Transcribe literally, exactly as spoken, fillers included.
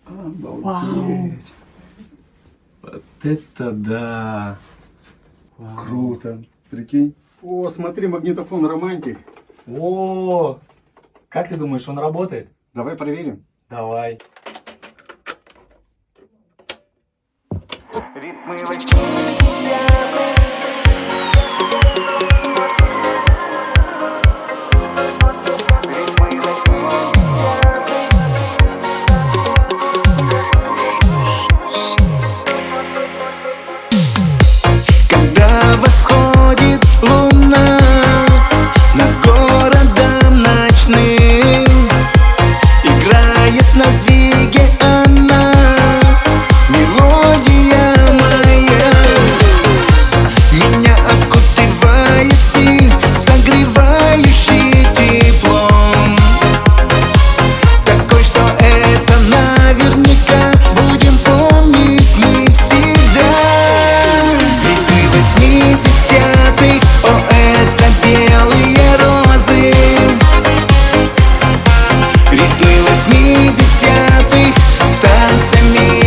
Обалдеть. Вот это да. Вау. Круто. Прикинь. О, смотри, магнитофон романтик. О, как ты думаешь, он работает? Давай проверим. Давай. Ритмы восьмидесятых. Ритмы восьмидесятых. Когда восходит луна над городом ночным, играет на сдвиге она, мелодия моя. Меня окутывает стиль, согревающий теплом, такой, что это наверняка будем помнить мы всегда. Ритмы восьмидесятых, о, это белые розы. Ритмы восьмидесятых, танцами